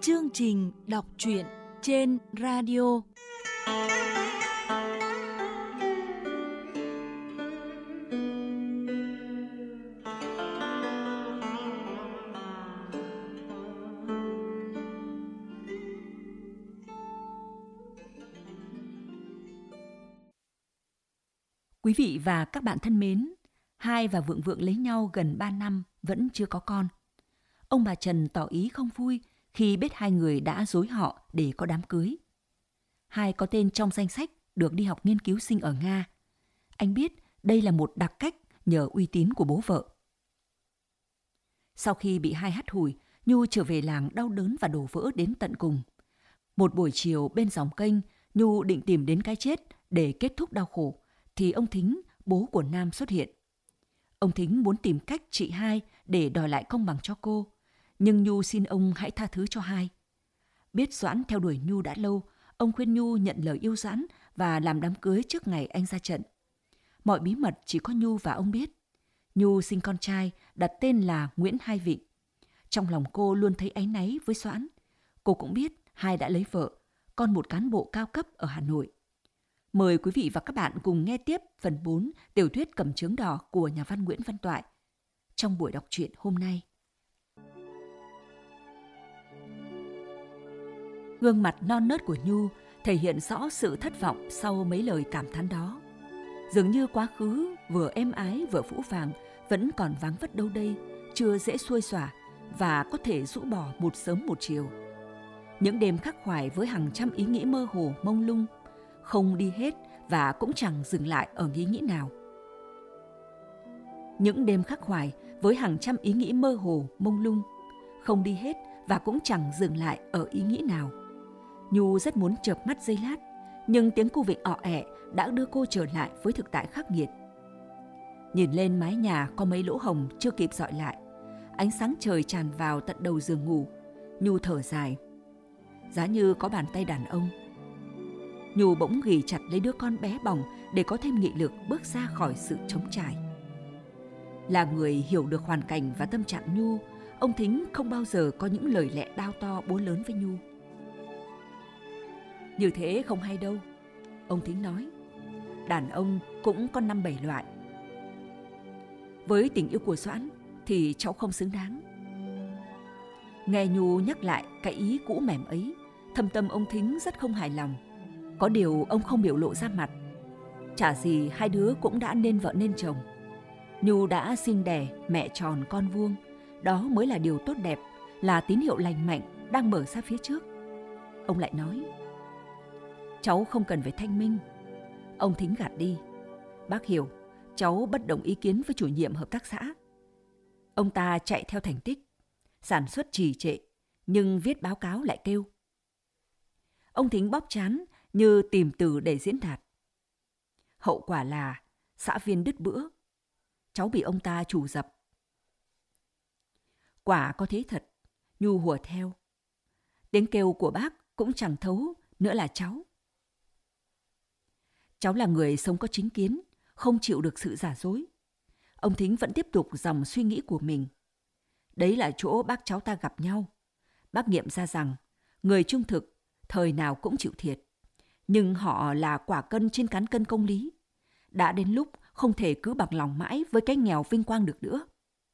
Chương trình đọc truyện trên radio. Quý vị và các bạn thân mến, Hai và Vượng Vượng lấy nhau gần 3 năm vẫn chưa có con. Ông bà Trần tỏ ý không vui khi biết hai người đã dối họ để có đám cưới. Hai có tên trong danh sách được đi học nghiên cứu sinh ở Nga. Anh biết đây là một đặc cách nhờ uy tín của bố vợ. Sau khi bị Hai hắt hủi, Nhu trở về làng đau đớn và đổ vỡ đến tận cùng. Một buổi chiều bên dòng kênh, Nhu định tìm đến cái chết để kết thúc đau khổ, thì ông Thính, bố của Nam xuất hiện. Ông Thính muốn tìm cách trị Hai để đòi lại công bằng cho cô, nhưng Nhu xin ông hãy tha thứ cho Hai. Biết Doãn theo đuổi Nhu đã lâu, ông khuyên Nhu nhận lời yêu Doãn và làm đám cưới trước ngày anh ra trận. Mọi bí mật chỉ có Nhu và ông biết. Nhu sinh con trai đặt tên là Nguyễn Hai Vịnh. Trong lòng cô luôn thấy áy náy với Doãn. Cô cũng biết Hai đã lấy vợ, con một cán bộ cao cấp ở Hà Nội. Mời quý vị và các bạn cùng nghe tiếp phần 4 tiểu thuyết Cẩm Chướng Đỏ của nhà văn Nguyễn Văn Toại trong buổi đọc truyện hôm nay. Gương mặt non nớt của Nhu thể hiện rõ sự thất vọng sau mấy lời cảm thán đó. Dường như quá khứ vừa êm ái vừa phũ phàng vẫn còn vắng vất đâu đây, chưa dễ xuôi xòa và có thể rũ bỏ một sớm một chiều. Những đêm khắc khoải với hàng trăm ý nghĩ mơ hồ mông lung, không đi hết và cũng chẳng dừng lại ở ý nghĩ nào. Những đêm khắc khoải với hàng trăm ý nghĩ mơ hồ mông lung, không đi hết và cũng chẳng dừng lại ở ý nghĩ nào. Nhu rất muốn chợp mắt giây lát, nhưng tiếng cu vịnh ọ ẹ đã đưa cô trở lại với thực tại khắc nghiệt. Nhìn lên mái nhà có mấy lỗ hồng chưa kịp dọi lại, ánh sáng trời tràn vào tận đầu giường ngủ. Nhu thở dài, giá như có bàn tay đàn ông. Nhu bỗng ghì chặt lấy đứa con bé bỏng để có thêm nghị lực bước ra khỏi sự trống trải. Là người hiểu được hoàn cảnh và tâm trạng Nhu, ông Thính không bao giờ có những lời lẽ đao to búa lớn với Nhu. Như thế không hay đâu, ông Thính nói. Đàn ông cũng có 5-7 loại. Với tình yêu của Doãn thì cháu không xứng đáng. Nghe Nhu nhắc lại cái ý cũ mẻm ấy, thâm tâm ông Thính rất không hài lòng. Có điều ông không biểu lộ ra mặt. Chả gì hai đứa cũng đã nên vợ nên chồng. Nhu đã sinh đẻ mẹ tròn con vuông. Đó mới là điều tốt đẹp, là tín hiệu lành mạnh đang mở ra phía trước. Ông lại nói, cháu không cần phải thanh minh. Ông Thính gạt đi. Bác hiểu, cháu bất đồng ý kiến với chủ nhiệm hợp tác xã. Ông ta chạy theo thành tích, sản xuất trì trệ, nhưng viết báo cáo lại kêu. Ông Thính bóp trán như tìm từ để diễn đạt. Hậu quả là xã viên đứt bữa. Cháu bị ông ta trù dập. Quả có thế thật, Nhu hùa theo. Tiếng kêu của bác cũng chẳng thấu, nữa là cháu. Cháu là người sống có chính kiến, không chịu được sự giả dối. Ông Thính vẫn tiếp tục dòng suy nghĩ của mình. Đấy là chỗ bác cháu ta gặp nhau. Bác nghiệm ra rằng, người trung thực, thời nào cũng chịu thiệt. Nhưng họ là quả cân trên cán cân công lý. Đã đến lúc không thể cứ bằng lòng mãi với cái nghèo vinh quang được nữa.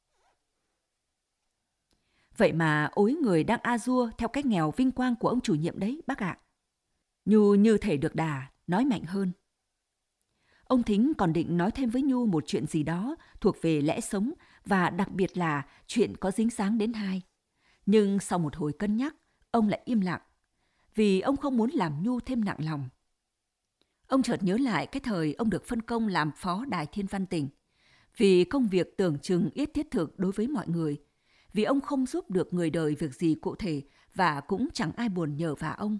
Vậy mà ối người đang a dua theo cái nghèo vinh quang của ông chủ nhiệm đấy, bác ạ. Nhu như thể được đà, nói mạnh hơn. Ông Thính còn định nói thêm với Nhu một chuyện gì đó thuộc về lẽ sống và đặc biệt là chuyện có dính dáng đến Hai. Nhưng sau một hồi cân nhắc, ông lại im lặng, vì ông không muốn làm Nhu thêm nặng lòng. Ông chợt nhớ lại cái thời ông được phân công làm phó Đài Thiên Văn tỉnh, vì công việc tưởng chừng ít thiết thực đối với mọi người, vì ông không giúp được người đời việc gì cụ thể và cũng chẳng ai buồn nhờ vả ông.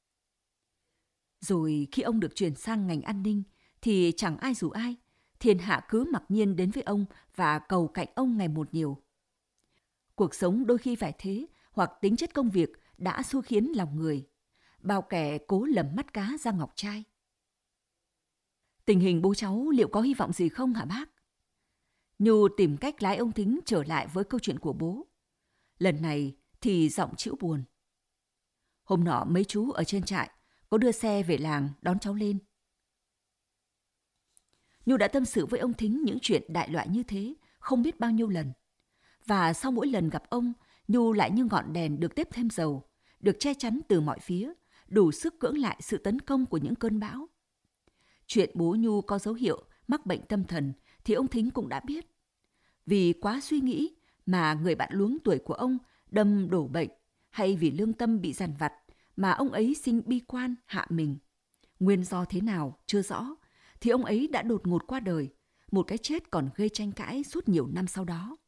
Rồi khi ông được chuyển sang ngành an ninh, thì chẳng ai rủ ai, thiên hạ cứ mặc nhiên đến với ông và cầu cạnh ông ngày một nhiều. Cuộc sống đôi khi phải thế, hoặc tính chất công việc đã xui khiến lòng người. Bao kẻ cố lầm mắt cá ra ngọc trai. Tình hình bố cháu liệu có hy vọng gì không hả bác? Nhu tìm cách lái ông Thính trở lại với câu chuyện của bố. Lần này thì giọng chịu buồn. Hôm nọ mấy chú ở trên trại có đưa xe về làng đón cháu lên. Nhu đã tâm sự với ông Thính những chuyện đại loại như thế không biết bao nhiêu lần. Và sau mỗi lần gặp ông, Nhu lại như ngọn đèn được tiếp thêm dầu, được che chắn từ mọi phía, đủ sức cưỡng lại sự tấn công của những cơn bão. Chuyện bố Nhu có dấu hiệu mắc bệnh tâm thần thì ông Thính cũng đã biết. Vì quá suy nghĩ mà người bạn luống tuổi của ông đâm đổ bệnh, hay vì lương tâm bị dằn vặt mà ông ấy sinh bi quan hạ mình. Nguyên do thế nào chưa rõ, thì ông ấy đã đột ngột qua đời, một cái chết còn gây tranh cãi suốt nhiều năm sau đó.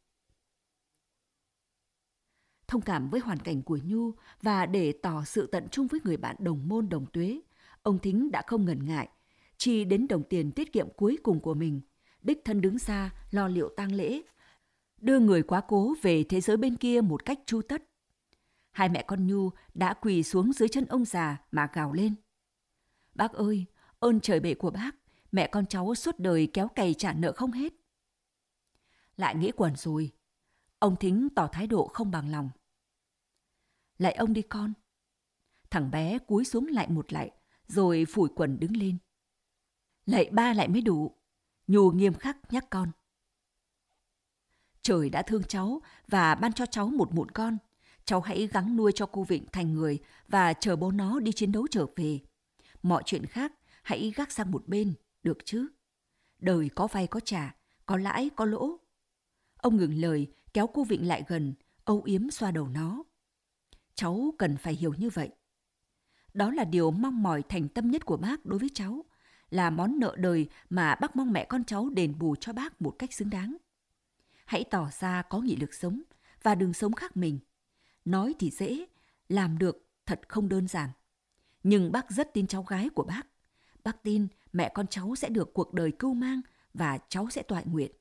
Thông cảm với hoàn cảnh của Nhu và để tỏ sự tận trung với người bạn đồng môn đồng tuế, ông Thính đã không ngần ngại, chi đến đồng tiền tiết kiệm cuối cùng của mình, đích thân đứng ra lo liệu tang lễ, đưa người quá cố về thế giới bên kia một cách tru tất. Hai mẹ con Nhu đã quỳ xuống dưới chân ông già mà gào lên: "Bác ơi, ơn trời bệ của bác, mẹ con cháu suốt đời kéo cày trả nợ không hết." Lại nghĩ quẩn rồi, ông Thính tỏ thái độ không bằng lòng. "Lạy ông đi con." Thằng bé cúi xuống lại một lạy, rồi phủi quần đứng lên. "Lạy ba lại mới đủ." Nhu nghiêm khắc nhắc con. "Trời đã thương cháu và ban cho cháu một mụn con. Cháu hãy gắng nuôi cho cô Vịnh thành người và chờ bố nó đi chiến đấu trở về. Mọi chuyện khác hãy gác sang một bên, được chứ? Đời có vay có trả, có lãi có lỗ." Ông ngừng lời, kéo cô Vịnh lại gần, âu yếm xoa đầu nó. "Cháu cần phải hiểu như vậy. Đó là điều mong mỏi thành tâm nhất của bác đối với cháu, là món nợ đời mà bác mong mẹ con cháu đền bù cho bác một cách xứng đáng. Hãy tỏ ra có nghị lực sống và đừng sống khác mình. Nói thì dễ, làm được thật không đơn giản. Nhưng bác rất tin cháu gái của bác. Bác tin mẹ con cháu sẽ được cuộc đời cưu mang và cháu sẽ toại nguyện."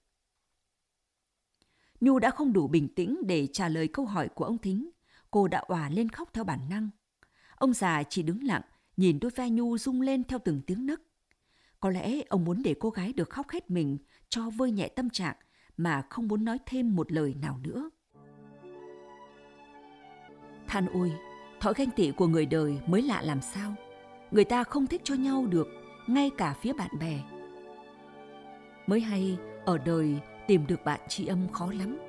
Nhu đã không đủ bình tĩnh để trả lời câu hỏi của ông Thính. Cô đã òa lên khóc theo bản năng. Ông già chỉ đứng lặng, nhìn đôi vai Nhu rung lên theo từng tiếng nấc. Có lẽ ông muốn để cô gái được khóc hết mình cho vơi nhẹ tâm trạng mà không muốn nói thêm một lời nào nữa. Than ôi, thói ganh tị của người đời mới lạ làm sao. Người ta không thích cho nhau được, ngay cả phía bạn bè. Mới hay ở đời tìm được bạn tri âm khó lắm.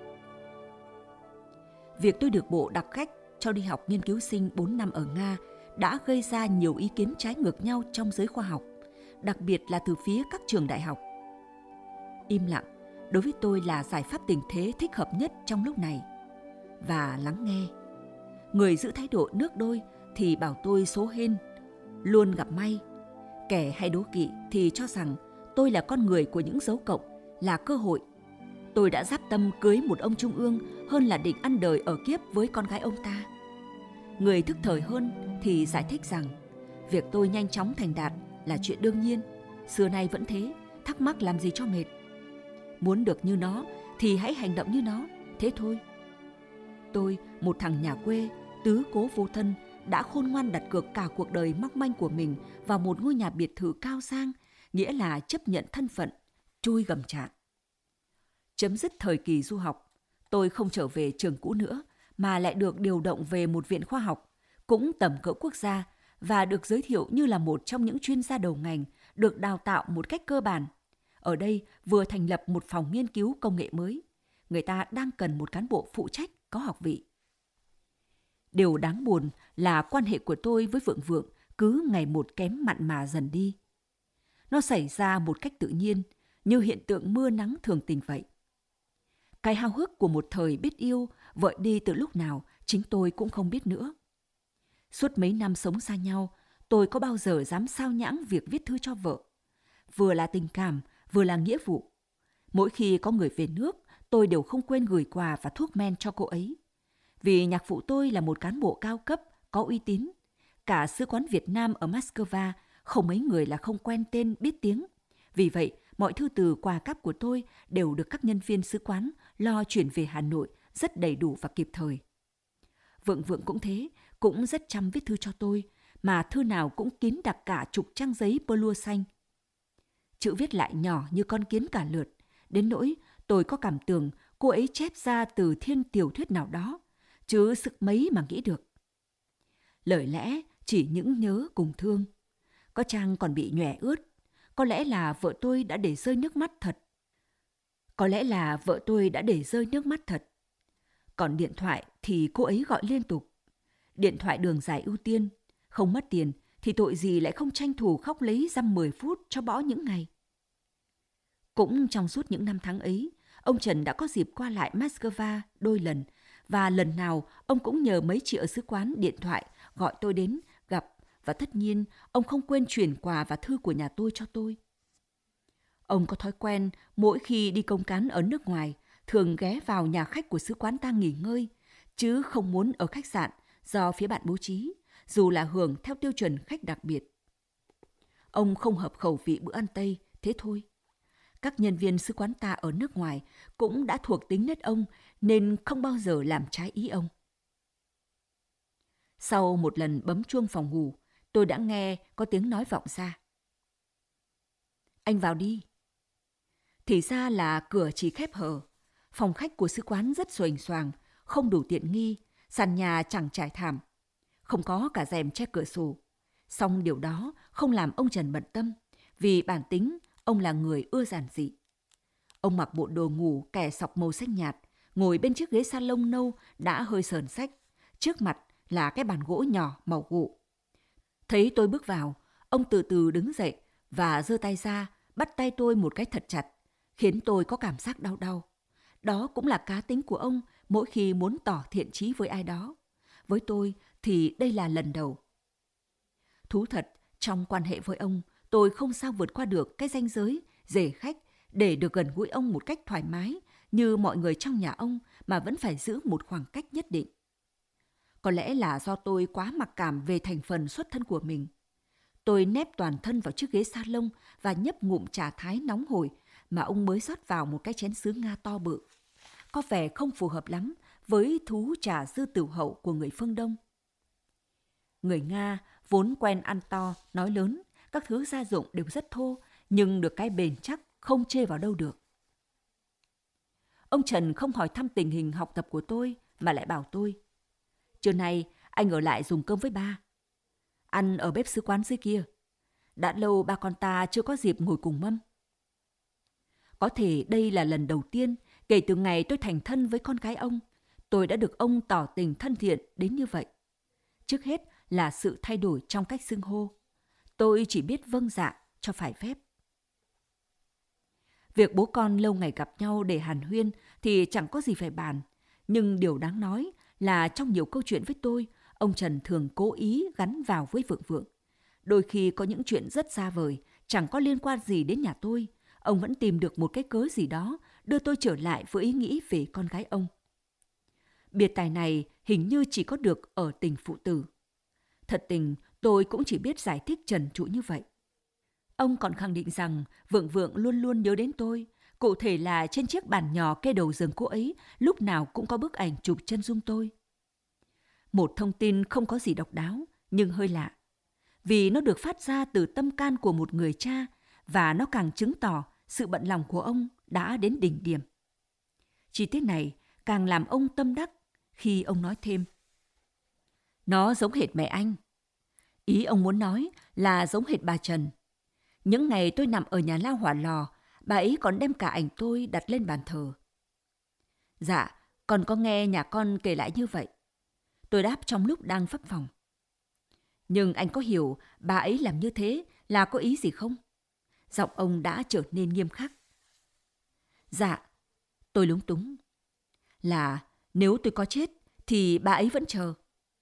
Việc tôi được bộ đặc khách cho đi học nghiên cứu sinh 4 năm ở Nga đã gây ra nhiều ý kiến trái ngược nhau trong giới khoa học, đặc biệt là từ phía các trường đại học. Im lặng đối với tôi là giải pháp tình thế thích hợp nhất trong lúc này. Và lắng nghe. Người giữ thái độ nước đôi thì bảo tôi số hên, luôn gặp may. Kẻ hay đố kỵ thì cho rằng tôi là con người của những dấu cộng, là cơ hội. Tôi đã dáp tâm cưới một ông trung ương hơn là định ăn đời ở kiếp với con gái ông ta. Người thức thời hơn thì giải thích rằng việc tôi nhanh chóng thành đạt là chuyện đương nhiên, xưa nay vẫn thế, thắc mắc làm gì cho mệt. Muốn được như nó thì hãy hành động như nó, thế thôi. Tôi, một thằng nhà quê, tứ cố vô thân, đã khôn ngoan đặt cược cả cuộc đời mong manh của mình vào một ngôi nhà biệt thự cao sang, nghĩa là chấp nhận thân phận, chui gầm trạng. Chấm dứt thời kỳ du học, tôi không trở về trường cũ nữa, mà lại được điều động về một viện khoa học, cũng tầm cỡ quốc gia, và được giới thiệu như là một trong những chuyên gia đầu ngành, được đào tạo một cách cơ bản. Ở đây vừa thành lập một phòng nghiên cứu công nghệ mới. Người ta đang cần một cán bộ phụ trách có học vị. Điều đáng buồn là quan hệ của tôi với Vượng Vượng cứ ngày một kém mặn mà dần đi. Nó xảy ra một cách tự nhiên, như hiện tượng mưa nắng thường tình vậy. Cái háo hức của một thời biết yêu vợi đi từ lúc nào chính tôi cũng không biết nữa. Suốt mấy năm sống xa nhau, tôi có bao giờ dám xao nhãng việc viết thư cho vợ. Vừa là tình cảm, vừa là nghĩa vụ. Mỗi khi có người về nước, tôi đều không quên gửi quà và thuốc men cho cô ấy. Vì nhạc phụ tôi là một cán bộ cao cấp, có uy tín. Cả sứ quán Việt Nam ở Moscow không mấy người là không quen tên biết tiếng. Vì vậy, mọi thư từ quà cáp của tôi đều được các nhân viên sứ quán lo chuyển về Hà Nội rất đầy đủ và kịp thời. Vượng Vượng cũng thế, cũng rất chăm viết thư cho tôi, mà thư nào cũng kín đặc cả chục trang giấy bơ lua xanh. Chữ viết lại nhỏ như con kiến cả lượt, đến nỗi tôi có cảm tưởng cô ấy chép ra từ thiên tiểu thuyết nào đó, chứ sức mấy mà nghĩ được. lời lẽ chỉ những nhớ cùng thương. Có trang còn bị nhòe ướt. Có lẽ là vợ tôi đã để rơi nước mắt thật. Còn điện thoại thì cô ấy gọi liên tục. Điện thoại đường dài ưu tiên. Không mất tiền thì tội gì lại không tranh thủ khóc lấy dăm 10 phút cho bỏ những ngày. Cũng trong suốt những năm tháng ấy, ông Trần đã có dịp qua lại Moscow đôi lần, và lần nào ông cũng nhờ mấy chị ở sứ quán điện thoại gọi tôi đến gặp, và tất nhiên ông không quên chuyển quà và thư của nhà tôi cho tôi. Ông có thói quen mỗi khi đi công cán ở nước ngoài thường ghé vào nhà khách của sứ quán ta nghỉ ngơi, chứ không muốn ở khách sạn do phía bạn bố trí, dù là hưởng theo tiêu chuẩn khách đặc biệt. Ông không hợp khẩu vị bữa ăn Tây, thế thôi. Các nhân viên sứ quán ta ở nước ngoài cũng đã thuộc tính nết ông nên không bao giờ làm trái ý ông. Sau một lần bấm chuông phòng ngủ, tôi đã nghe có tiếng nói vọng ra. Anh vào đi. Thì ra là cửa chỉ khép hờ. Phòng khách của sứ quán rất xuềnh xoàng, không đủ tiện nghi, sàn nhà chẳng trải thảm, không có cả rèm che cửa sổ. Song điều đó không làm ông Trần bận tâm, vì bản tính ông là người ưa giản dị. Ông mặc bộ đồ ngủ kẻ sọc màu xanh nhạt, ngồi bên chiếc ghế salon nâu đã hơi sờn xách. Trước mặt là cái bàn gỗ nhỏ màu gỗ. Thấy tôi bước vào, ông từ từ đứng dậy và giơ tay ra, bắt tay tôi một cái thật chặt, khiến tôi có cảm giác đau đau. Đó cũng là cá tính của ông mỗi khi muốn tỏ thiện chí với ai đó. Với tôi thì đây là lần đầu. Thú thật, trong quan hệ với ông, tôi không sao vượt qua được cái ranh giới rể khách để được gần gũi ông một cách thoải mái như mọi người trong nhà ông, mà vẫn phải giữ một khoảng cách nhất định. Có lẽ là do tôi quá mặc cảm về thành phần xuất thân của mình. Tôi nép toàn thân vào chiếc ghế salon và nhấp ngụm trà thái nóng hổi mà ông mới rót vào một cái chén sứ Nga to bự. Có vẻ không phù hợp lắm với thú trà dư tửu hậu của người phương Đông. Người Nga vốn quen ăn to, nói lớn, các thứ gia dụng đều rất thô, nhưng được cái bền chắc, không chê vào đâu được. Ông Trần không hỏi thăm tình hình học tập của tôi, mà lại bảo tôi: trưa nay anh ở lại dùng cơm với ba. Ăn ở bếp sứ quán dưới kia. Đã lâu ba con ta chưa có dịp ngồi cùng mâm. Có thể đây là lần đầu tiên kể từ ngày tôi thành thân với con gái ông, tôi đã được ông tỏ tình thân thiện đến như vậy. Trước hết là sự thay đổi trong cách xưng hô. Tôi chỉ biết vâng dạ cho phải phép. Việc bố con lâu ngày gặp nhau để hàn huyên thì chẳng có gì phải bàn. Nhưng điều đáng nói là trong nhiều câu chuyện với tôi, ông Trần thường cố ý gắn vào với Vượng Vượng. Đôi khi có những chuyện rất xa vời, chẳng có liên quan gì đến nhà tôi, ông vẫn tìm được một cái cớ gì đó đưa tôi trở lại với ý nghĩ về con gái ông. Biệt tài này hình như chỉ có được ở tình phụ tử. Thật tình, tôi cũng chỉ biết giải thích trần trụi như vậy. Ông còn khẳng định rằng Vượng Vượng luôn luôn nhớ đến tôi, cụ thể là trên chiếc bàn nhỏ kê đầu giường cô ấy lúc nào cũng có bức ảnh chụp chân dung tôi. Một thông tin không có gì độc đáo, nhưng hơi lạ. Vì nó được phát ra từ tâm can của một người cha, và nó càng chứng tỏ sự bận lòng của ông đã đến đỉnh điểm. Chi tiết này càng làm ông tâm đắc khi ông nói thêm: nó giống hệt mẹ anh. Ý ông muốn nói là giống hệt bà Trần. Những ngày tôi nằm ở nhà lao hỏa lò, bà ấy còn đem cả ảnh tôi đặt lên bàn thờ. Dạ, con có nghe nhà con kể lại như vậy. Tôi đáp trong lúc đang phấp phồng. Nhưng anh có hiểu bà ấy làm như thế là có ý gì không? Giọng ông đã trở nên nghiêm khắc. Dạ, tôi lúng túng. Là nếu tôi có chết thì bà ấy vẫn chờ.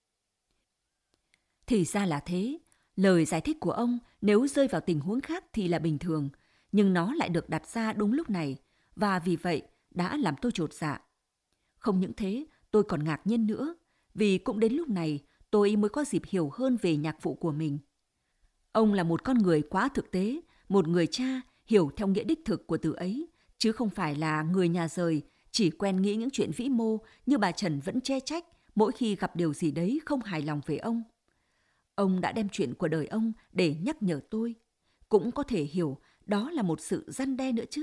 Thì ra là thế. Lời giải thích của ông nếu rơi vào tình huống khác thì là bình thường, nhưng nó lại được đặt ra đúng lúc này, và vì vậy đã làm tôi chột dạ. Không những thế, tôi còn ngạc nhiên nữa, vì cũng đến lúc này tôi mới có dịp hiểu hơn về nhạc phụ của mình. Ông là một con người quá thực tế, một người cha hiểu theo nghĩa đích thực của từ ấy, chứ không phải là người nhà rời, chỉ quen nghĩ những chuyện vĩ mô như bà Trần vẫn che trách mỗi khi gặp điều gì đấy không hài lòng về ông. Ông đã đem chuyện của đời ông để nhắc nhở tôi. Cũng có thể hiểu đó là một sự răn đe nữa chứ.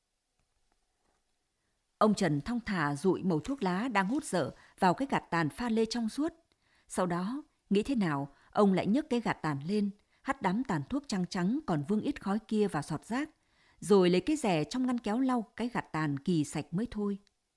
Ông Trần thong thả dụi mẩu thuốc lá đang hút dở vào cái gạt tàn pha lê trong suốt. Sau đó, Nghĩ thế nào, ông lại nhấc cái gạt tàn lên, hắt đám tàn thuốc trắng trắng còn vương ít khói kia vào sọt rác, rồi lấy cái rẻ trong ngăn kéo lau cái gạt tàn kỳ sạch mới thôi.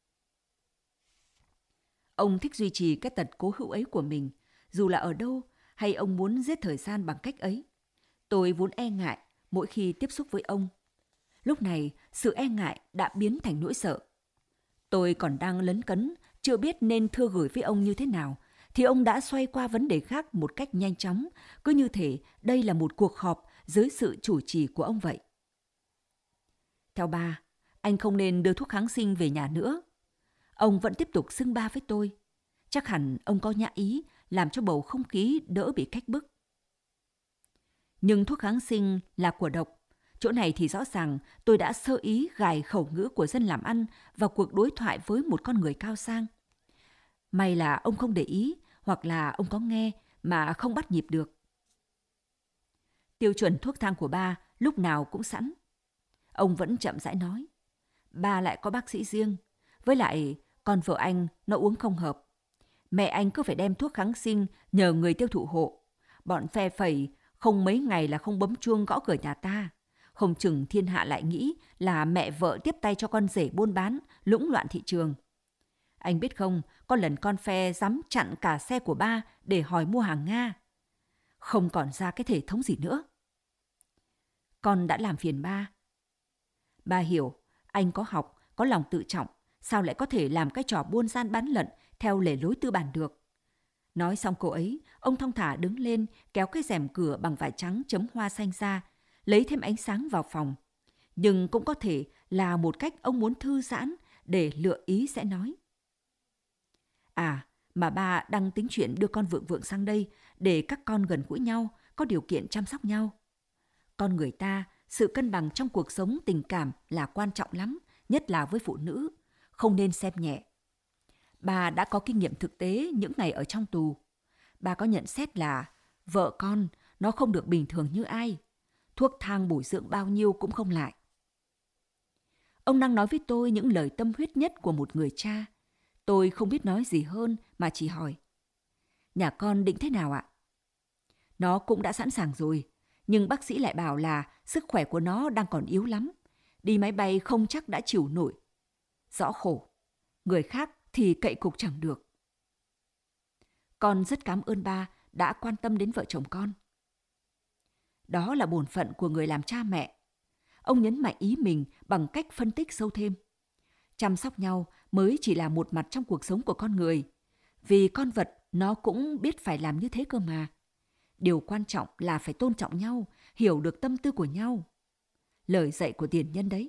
Ông thích duy trì cái tật cố hữu ấy của mình, dù là ở đâu, hay ông muốn giết thời gian bằng cách ấy. Tôi vốn e ngại mỗi khi tiếp xúc với ông. Lúc này, sự e ngại đã biến thành nỗi sợ. Tôi còn đang lấn cấn, chưa biết nên thưa gửi với ông như thế nào, thì ông đã xoay qua vấn đề khác một cách nhanh chóng, cứ như thể đây là một cuộc họp dưới sự chủ trì của ông vậy. Theo ba, anh không nên đưa thuốc kháng sinh về nhà nữa. Ông vẫn tiếp tục xưng ba với tôi. Chắc hẳn ông có nhã ý làm cho bầu không khí đỡ bị cách bức. Nhưng thuốc kháng sinh là của độc. Chỗ này thì rõ ràng tôi đã sơ ý gài khẩu ngữ của dân làm ăn vào cuộc đối thoại với một con người cao sang. May là ông không để ý, hoặc là ông có nghe mà không bắt nhịp được. Tiêu chuẩn thuốc thang của ba lúc nào cũng sẵn. Ông vẫn chậm rãi nói. Ba lại có bác sĩ riêng. Với lại, con vợ anh nó uống không hợp. Mẹ anh cứ phải đem thuốc kháng sinh nhờ người tiêu thụ hộ. Bọn phe phẩy không mấy ngày là không bấm chuông gõ cửa nhà ta. Không chừng thiên hạ lại nghĩ là mẹ vợ tiếp tay cho con rể buôn bán, lũng loạn thị trường. Anh biết không, có lần con phe dám chặn cả xe của ba để hỏi mua hàng Nga. Không còn ra cái thể thống gì nữa. Con đã làm phiền ba. Ba hiểu, anh có học, có lòng tự trọng, sao lại có thể làm cái trò buôn gian bán lận theo lề lối tư bản được. Nói xong câu ấy, ông thong thả đứng lên, kéo cái rèm cửa bằng vải trắng chấm hoa xanh ra, lấy thêm ánh sáng vào phòng. Nhưng cũng có thể là một cách ông muốn thư giãn để lựa ý sẽ nói. À, mà ba đang tính chuyện đưa con Vượng Vượng sang đây để các con gần gũi nhau, có điều kiện chăm sóc nhau. Con người ta, sự cân bằng trong cuộc sống tình cảm là quan trọng lắm, nhất là với phụ nữ, không nên xem nhẹ. Bà đã có kinh nghiệm thực tế những ngày ở trong tù. Bà có nhận xét là vợ con nó không được bình thường như ai. Thuốc thang bồi dưỡng bao nhiêu cũng không lại. Ông đang nói với tôi những lời tâm huyết nhất của một người cha. Tôi không biết nói gì hơn mà chỉ hỏi. Nhà con định thế nào ạ? Nó cũng đã sẵn sàng rồi, nhưng bác sĩ lại bảo là sức khỏe của nó đang còn yếu lắm. Đi máy bay không chắc đã chịu nổi. Rõ khổ, người khác thì cậy cục chẳng được. Con rất cảm ơn ba đã quan tâm đến vợ chồng con. Đó là bổn phận của người làm cha mẹ. Ông nhấn mạnh ý mình bằng cách phân tích sâu thêm. Chăm sóc nhau mới chỉ là một mặt trong cuộc sống của con người. Vì con vật nó cũng biết phải làm như thế cơ mà. Điều quan trọng là phải tôn trọng nhau, hiểu được tâm tư của nhau. Lời dạy của tiền nhân đấy.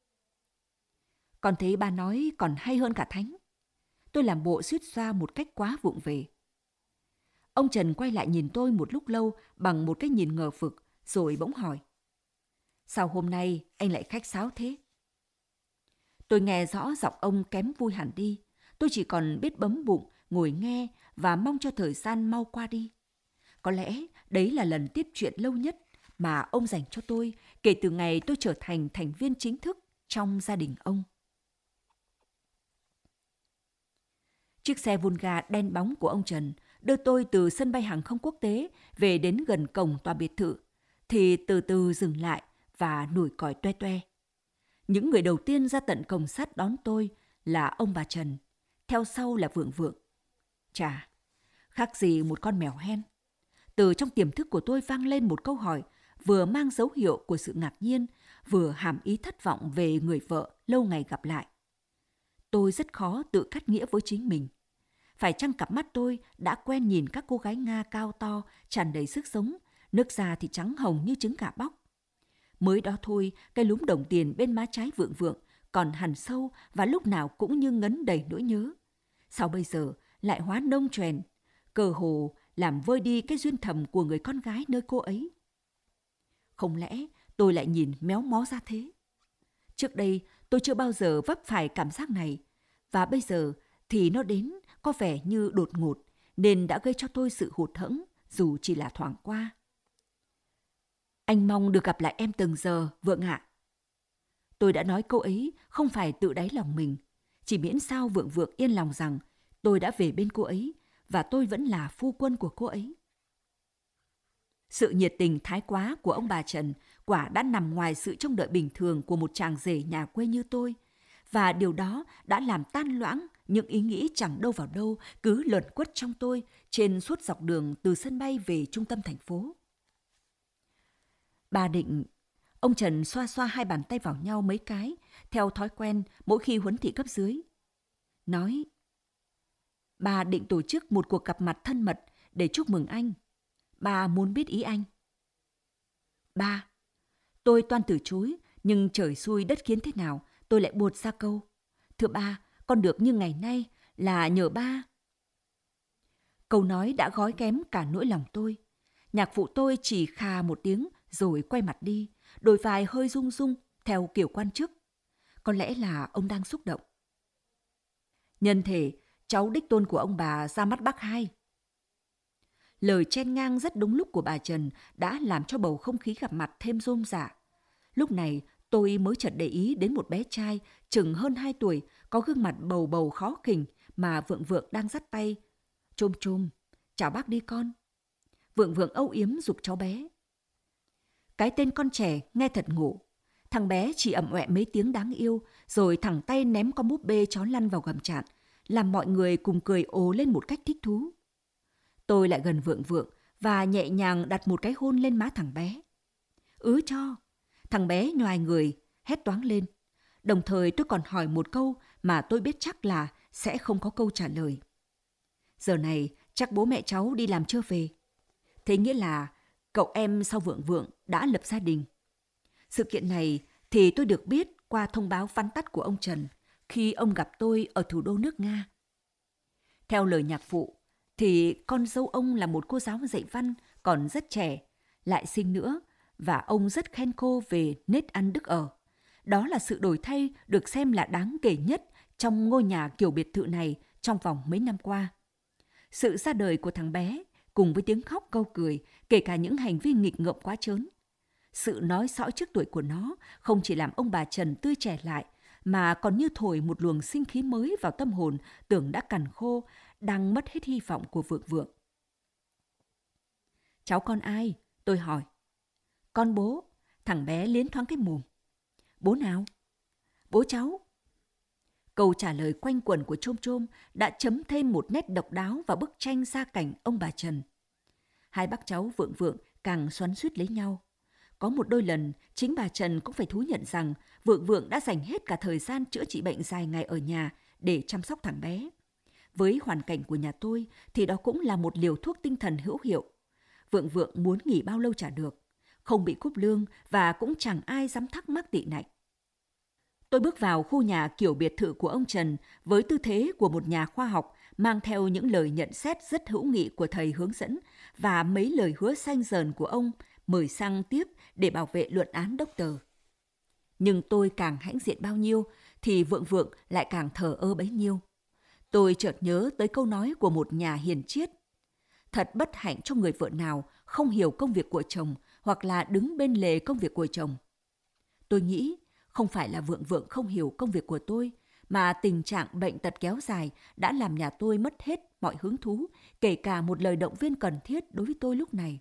Con thấy ba nói còn hay hơn cả thánh. Tôi làm bộ suýt xoa một cách quá vụng về. Ông Trần quay lại nhìn tôi một lúc lâu bằng một cái nhìn ngờ vực, rồi bỗng hỏi. Sao hôm nay anh lại khách sáo thế? Tôi nghe rõ giọng ông kém vui hẳn đi. Tôi chỉ còn biết bấm bụng, ngồi nghe và mong cho thời gian mau qua đi. Có lẽ đấy là lần tiếp chuyện lâu nhất mà ông dành cho tôi kể từ ngày tôi trở thành thành viên chính thức trong gia đình ông. Chiếc xe Volga đen bóng của ông Trần đưa tôi từ sân bay hàng không quốc tế về đến gần cổng tòa biệt thự, thì từ từ dừng lại và nổi còi toe toe. Những người đầu tiên ra tận cổng sắt đón tôi là ông bà Trần, theo sau là Vượng Vượng. Chà, khác gì một con mèo hen. Từ trong tiềm thức của tôi vang lên một câu hỏi vừa mang dấu hiệu của sự ngạc nhiên, vừa hàm ý thất vọng về người vợ lâu ngày gặp lại. Tôi rất khó tự cắt nghĩa với chính mình. Phải chăng cặp mắt tôi đã quen nhìn các cô gái Nga cao to, tràn đầy sức sống, nước da thì trắng hồng như trứng gà bóc. Mới đó thôi, cái lúm đồng tiền bên má trái Vượng Vượng còn hằn sâu và lúc nào cũng như ngấn đầy nỗi nhớ. Sao bây giờ lại hóa nông choèn, cơ hồ làm vơi đi cái duyên thầm của người con gái nơi cô ấy? Không lẽ tôi lại nhìn méo mó ra thế? Trước đây tôi chưa bao giờ vấp phải cảm giác này, và bây giờ thì nó đến có vẻ như đột ngột, nên đã gây cho tôi sự hụt hẫng dù chỉ là thoáng qua. Anh mong được gặp lại em từng giờ, Vượng ạ. Tôi đã nói câu ấy không phải tự đáy lòng mình, chỉ miễn sao Vượng Vượng yên lòng rằng tôi đã về bên cô ấy và tôi vẫn là phu quân của cô ấy. Sự nhiệt tình thái quá của ông bà Trần quả đã nằm ngoài sự trông đợi bình thường của một chàng rể nhà quê như tôi, và điều đó đã làm tan loãng những ý nghĩ chẳng đâu vào đâu cứ luẩn quất trong tôi trên suốt dọc đường từ sân bay về trung tâm thành phố. Bà Định, ông Trần xoa xoa hai bàn tay vào nhau mấy cái, theo thói quen mỗi khi huấn thị cấp dưới. Nói, bà định tổ chức một cuộc gặp mặt thân mật để chúc mừng anh. Bà muốn biết ý anh. Ba, tôi toan từ chối, nhưng trời xui đất khiến thế nào, tôi lại buột ra câu. Thưa ba, con được như ngày nay là nhờ ba. Câu nói đã gói ghém cả nỗi lòng tôi. Nhạc phụ tôi chỉ khà một tiếng rồi quay mặt đi, đôi vai hơi rung rung theo kiểu quan chức. Có lẽ là ông đang xúc động. Nhân thể, cháu đích tôn của ông bà ra mắt bác hai. Lời chen ngang rất đúng lúc của bà Trần đã làm cho bầu không khí gặp mặt thêm rôm rả. Lúc này tôi mới chợt để ý đến một bé trai chừng hơn 2 tuổi, có gương mặt bầu bầu khó khỉnh mà Vượng Vượng đang dắt tay. Chôm chôm, chào bác đi con. Vượng Vượng âu yếm giục cháu bé. Cái tên con trẻ nghe thật ngộ. Thằng bé chỉ ậm ọe mấy tiếng đáng yêu, rồi thẳng tay ném con búp bê chó lăn vào gầm chạn, làm mọi người cùng cười ồ lên một cách thích thú. Tôi lại gần Vượng Vượng và nhẹ nhàng đặt một cái hôn lên má thằng bé. Cho. Thằng bé nhoài người, hét toáng lên. Đồng thời tôi còn hỏi một câu mà tôi biết chắc là sẽ không có câu trả lời. Giờ này chắc bố mẹ cháu đi làm chưa về. Thế nghĩa là cậu em sau Vượng Vượng đã lập gia đình. Sự kiện này thì tôi được biết qua thông báo vắn tắt của ông Trần khi ông gặp tôi ở thủ đô nước Nga. Theo lời nhạc phụ, thì con dâu ông là một cô giáo dạy văn còn rất trẻ, lại sinh nữa, và ông rất khen cô về nết ăn đức ở. Đó là sự đổi thay được xem là đáng kể nhất trong ngôi nhà kiểu biệt thự này trong vòng mấy năm qua. Sự ra đời của thằng bé, cùng với tiếng khóc câu cười, kể cả những hành vi nghịch ngợm quá trớn. Sự nói sõi trước tuổi của nó không chỉ làm ông bà Trần tươi trẻ lại, mà còn như thổi một luồng sinh khí mới vào tâm hồn tưởng đã cằn khô, đang mất hết hy vọng của Vượng Vượng. Cháu con ai? Tôi hỏi. Con bố. Thằng bé liến thoáng cái mồm. Bố nào? Bố cháu. Câu trả lời quanh quẩn của Chôm Chôm đã chấm thêm một nét độc đáo vào bức tranh gia cảnh ông bà Trần. Hai bác cháu Vượng Vượng càng xoắn xuýt lấy nhau. Có một đôi lần, chính bà Trần cũng phải thú nhận rằng Vượng Vượng đã dành hết cả thời gian chữa trị bệnh dài ngày ở nhà để chăm sóc thằng bé. Với hoàn cảnh của nhà tôi thì đó cũng là một liều thuốc tinh thần hữu hiệu. Vượng Vượng muốn nghỉ bao lâu chả được, không bị cúp lương và cũng chẳng ai dám thắc mắc tị nạnh. Tôi bước vào khu nhà kiểu biệt thự của ông Trần với tư thế của một nhà khoa học, mang theo những lời nhận xét rất hữu nghị của thầy hướng dẫn và mấy lời hứa xanh dờn của ông mời sang tiếp để bảo vệ luận án doctor. Nhưng tôi càng hãnh diện bao nhiêu thì Vượng Vượng lại càng thờ ơ bấy nhiêu. Tôi chợt nhớ tới câu nói của một nhà hiền triết. Thật bất hạnh cho người vợ nào không hiểu công việc của chồng hoặc là đứng bên lề công việc của chồng. Tôi nghĩ không phải là Vượng Vượng không hiểu công việc của tôi, mà tình trạng bệnh tật kéo dài đã làm nhà tôi mất hết mọi hứng thú, kể cả một lời động viên cần thiết đối với tôi lúc này.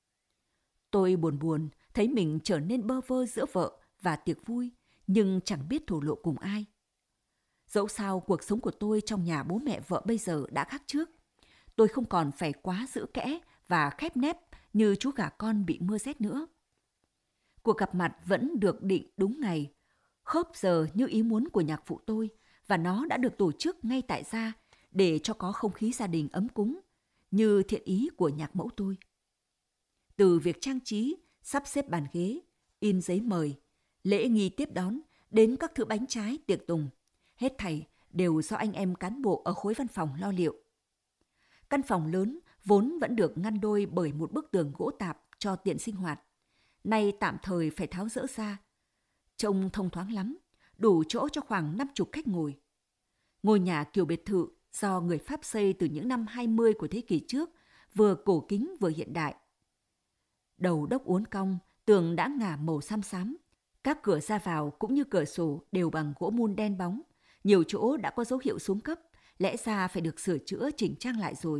Tôi buồn buồn, thấy mình trở nên bơ vơ giữa vợ và tiệc vui, nhưng chẳng biết thổ lộ cùng ai. Dẫu sao cuộc sống của tôi trong nhà bố mẹ vợ bây giờ đã khác trước. Tôi không còn phải quá giữ kẽ và khép nép như chú gà con bị mưa rét nữa. Cuộc gặp mặt vẫn được định đúng ngày, khớp giờ như ý muốn của nhạc phụ tôi, và nó đã được tổ chức ngay tại gia để cho có không khí gia đình ấm cúng, như thiện ý của nhạc mẫu tôi. Từ việc trang trí, sắp xếp bàn ghế, in giấy mời, lễ nghi tiếp đón, đến các thứ bánh trái, tiệc tùng, hết thảy đều do anh em cán bộ ở khối văn phòng lo liệu. Căn phòng lớn vốn vẫn được ngăn đôi bởi một bức tường gỗ tạp cho tiện sinh hoạt, nay tạm thời phải tháo dỡ ra. Trông thông thoáng lắm, đủ chỗ cho khoảng 50 khách ngồi. Ngôi nhà kiểu biệt thự do người Pháp xây từ những năm 20 của thế kỷ trước, vừa cổ kính vừa hiện đại. Đầu đốc uốn cong, tường đã ngả màu xám xám. Các cửa ra vào cũng như cửa sổ đều bằng gỗ mun đen bóng. Nhiều chỗ đã có dấu hiệu xuống cấp, lẽ ra phải được sửa chữa chỉnh trang lại rồi.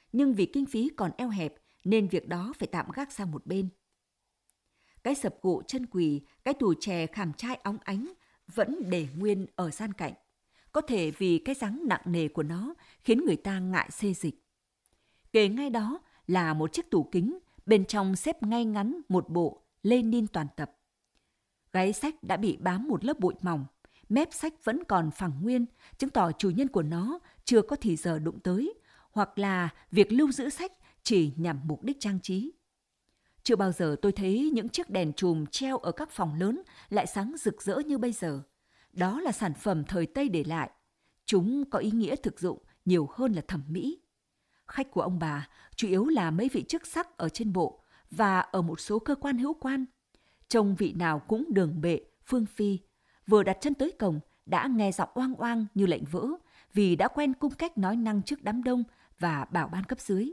nhưng vì kinh phí còn eo hẹp nên việc đó phải tạm gác sang một bên. Cái sập gỗ chân quỳ, cái tủ chè khảm trai óng ánh vẫn để nguyên ở gian cạnh. Có thể vì cái dáng nặng nề của nó khiến người ta ngại xê dịch. Kề ngay đó là một chiếc tủ kính, bên trong xếp ngay ngắn một bộ Lenin toàn tập. Gáy sách đã bị bám một lớp bụi mỏng, mép sách vẫn còn phẳng nguyên, chứng tỏ chủ nhân của nó chưa có thì giờ đụng tới, hoặc là việc lưu giữ sách chỉ nhằm mục đích trang trí. Chưa bao giờ tôi thấy những chiếc đèn chùm treo ở các phòng lớn lại sáng rực rỡ như bây giờ. Đó là sản phẩm thời Tây để lại. Chúng có ý nghĩa thực dụng nhiều hơn là thẩm mỹ. Khách của ông bà chủ yếu là mấy vị chức sắc ở trên bộ và ở một số cơ quan hữu quan. Trông vị nào cũng đường bệ, phương phi. Vừa đặt chân tới cổng đã nghe giọng oang oang như lệnh vỡ vì đã quen cung cách nói năng trước đám đông và bảo ban cấp dưới.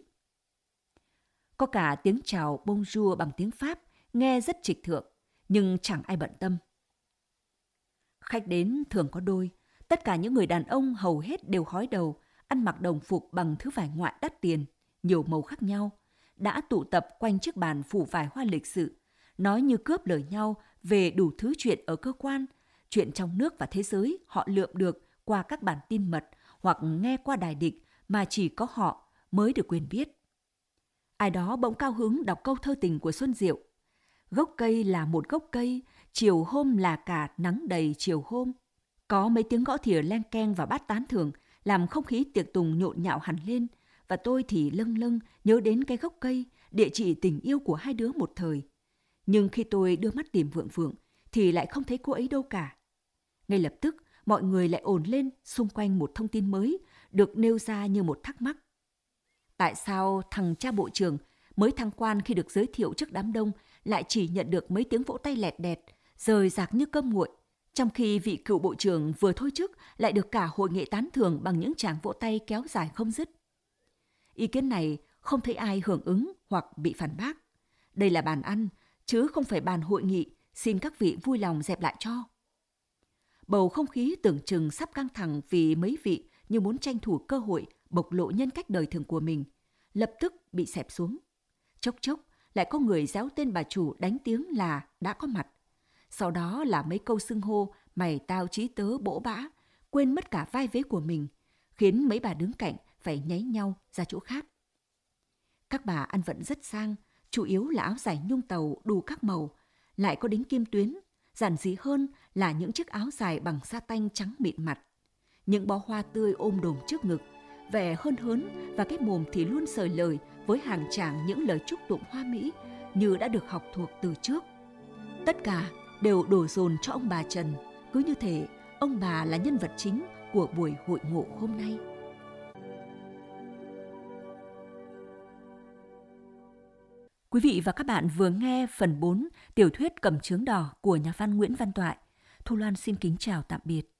Có cả tiếng chào bonjour bằng tiếng Pháp, nghe rất trịch thượng, nhưng chẳng ai bận tâm. Khách đến thường có đôi, tất cả những người đàn ông hầu hết đều hói đầu, ăn mặc đồng phục bằng thứ vải ngoại đắt tiền, nhiều màu khác nhau, đã tụ tập quanh chiếc bàn phủ vải hoa lịch sự, nói như cướp lời nhau về đủ thứ chuyện ở cơ quan, chuyện trong nước và thế giới họ lượm được qua các bản tin mật hoặc nghe qua đài địch mà chỉ có họ mới được quyền biết. Ai đó bỗng cao hứng đọc câu thơ tình của Xuân Diệu. Gốc cây là một gốc cây, chiều hôm là cả nắng đầy chiều hôm. Có mấy tiếng gõ thìa len keng và bát tán thưởng làm không khí tiệc tùng nhộn nhạo hẳn lên, và tôi thì lâng lâng nhớ đến cái gốc cây, địa chỉ tình yêu của hai đứa một thời. Nhưng khi tôi đưa mắt tìm Vượng Vượng thì lại không thấy cô ấy đâu cả. Ngay lập tức mọi người lại ồn lên xung quanh một thông tin mới được nêu ra như một thắc mắc. Tại sao thằng cha bộ trưởng mới thăng quan khi được giới thiệu trước đám đông lại chỉ nhận được mấy tiếng vỗ tay lẹt đẹt, rời rạc như cơm nguội, trong khi vị cựu bộ trưởng vừa thôi chức lại được cả hội nghệ tán thưởng bằng những tràng vỗ tay kéo dài không dứt? Ý kiến này không thấy ai hưởng ứng hoặc bị phản bác. Đây là bàn ăn, chứ không phải bàn hội nghị, xin các vị vui lòng dẹp lại cho. Bầu không khí tưởng chừng sắp căng thẳng vì mấy vị như muốn tranh thủ cơ hội bộc lộ nhân cách đời thường của mình, lập tức bị xẹp xuống. Chốc chốc lại có người réo tên bà chủ đánh tiếng là đã có mặt. Sau đó là mấy câu xưng hô mày tao chí tớ bỗ bã, quên mất cả vai vế của mình, khiến mấy bà đứng cạnh phải nháy nhau ra chỗ khác. Các bà ăn vận rất sang, chủ yếu là áo dài nhung tàu đủ các màu, lại có đính kim tuyến, giản dị hơn là những chiếc áo dài bằng sa tanh trắng mịn mặt. Những bó hoa tươi ôm đồm trước ngực, vẻ hớn hớn và cái mồm thì luôn sời lời với hàng tràng những lời chúc tụng hoa mỹ như đã được học thuộc từ trước. Tất cả đều đổ dồn cho ông bà Trần, cứ như thể ông bà là nhân vật chính của buổi hội ngộ hôm nay. Quý vị và các bạn vừa nghe phần 4 tiểu thuyết Cẩm chướng đỏ của nhà văn Nguyễn Văn Toại. Thu Loan xin kính chào tạm biệt.